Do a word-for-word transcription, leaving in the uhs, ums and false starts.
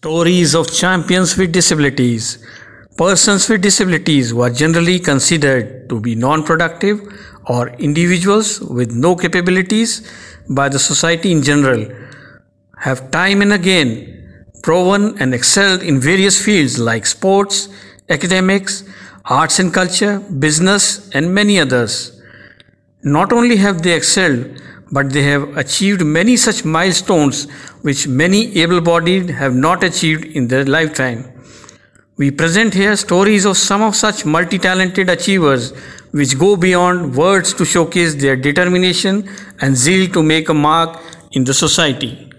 Stories of champions with disabilities. Persons with disabilities who are generally considered to be non-productive or individuals with no capabilities by the society in general have time and again proven and excelled in various fields like sports, academics, arts and culture, business, and many others. Not only have they excelled, but they have achieved many such milestones which many able bodied have not achieved in their lifetime. We present here stories of some of such multi talented achievers which go beyond words to showcase their determination and zeal to make a mark in the society.